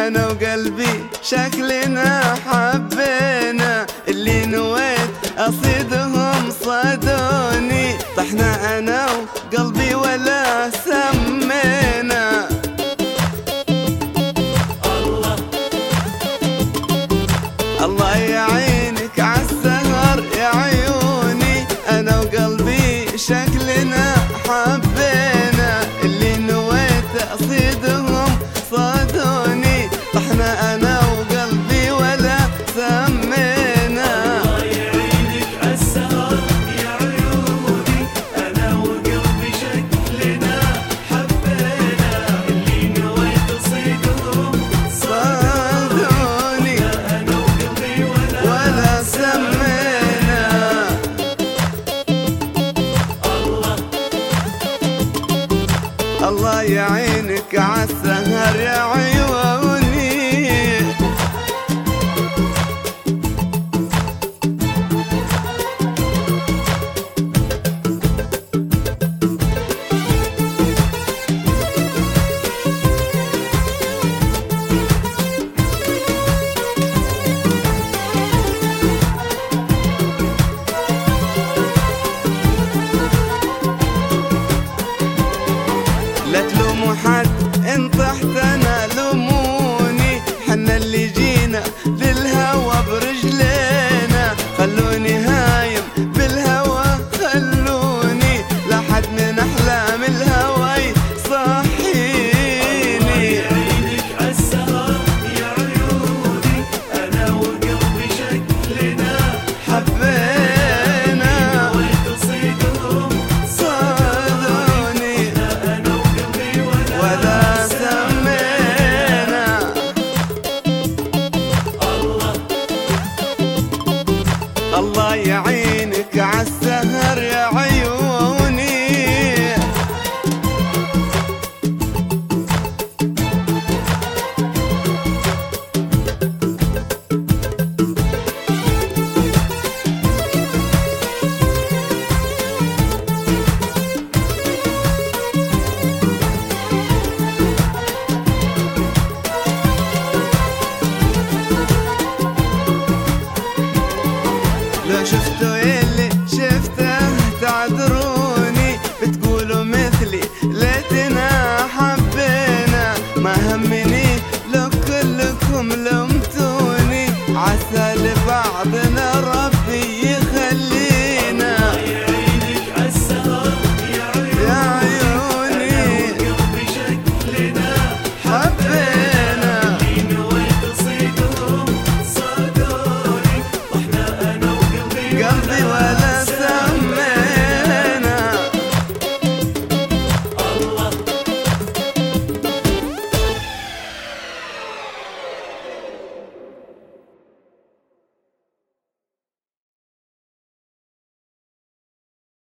انا وقلبي شكلنا حبينا، اللي نويت اصيدهم صادوني، طحنا انا وقلبي ولا سمينا. الله يعينك عالسهر يا عيوني، انا وقلبي شكلنا حبينا، اللي نويت اصيدهم صادوني، طحنا انا وقلبي ولا سمينا. الله يعينك عالسهر يا عيوني، انا وقلبي شكلنا حبينا، اللي نويت اصيدهم صادوني انا وقلبي ولا سمينا. الله يعينك عالسهر يا عيوني. لا تلوموا حد ان طحت انا لوموني، حنا اللي جينا للهوى برجلينا، خلوني هايم بالهوى خلوني، لا حد من احلام الهوى يصحيني. الله يعينك عالسهر يا عيوني، انا وقلبي شكلنا حبينا نويت اصيدهم صادوني انا وقلبي ولا سمينا. الله يعينك عالسهر يا عيوني. لو شفتوا يلي شفته تعذروني، بتقولوا مثلي ليتنا حبينا، ما همني لو كلكم لمتوني، عسى لبعضنا